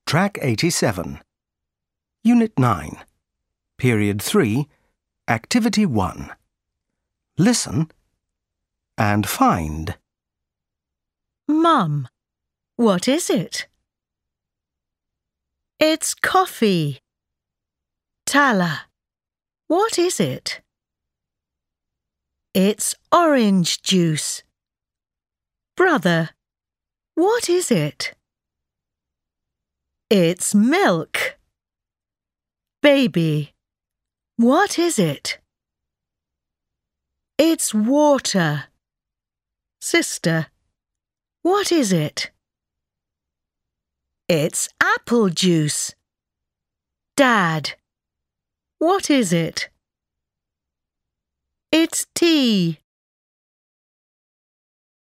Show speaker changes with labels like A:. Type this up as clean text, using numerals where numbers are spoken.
A: Track 87. Unit 9. Period 3. Activity 1. Listen and find.
B: Mum, what is it? It's coffee. Tala, what is it? It's orange juice. Brother, what is it? It's milk. Baby, what is it? It's water. Sister, what is it? It's apple juice. Dad, what is it? It's tea.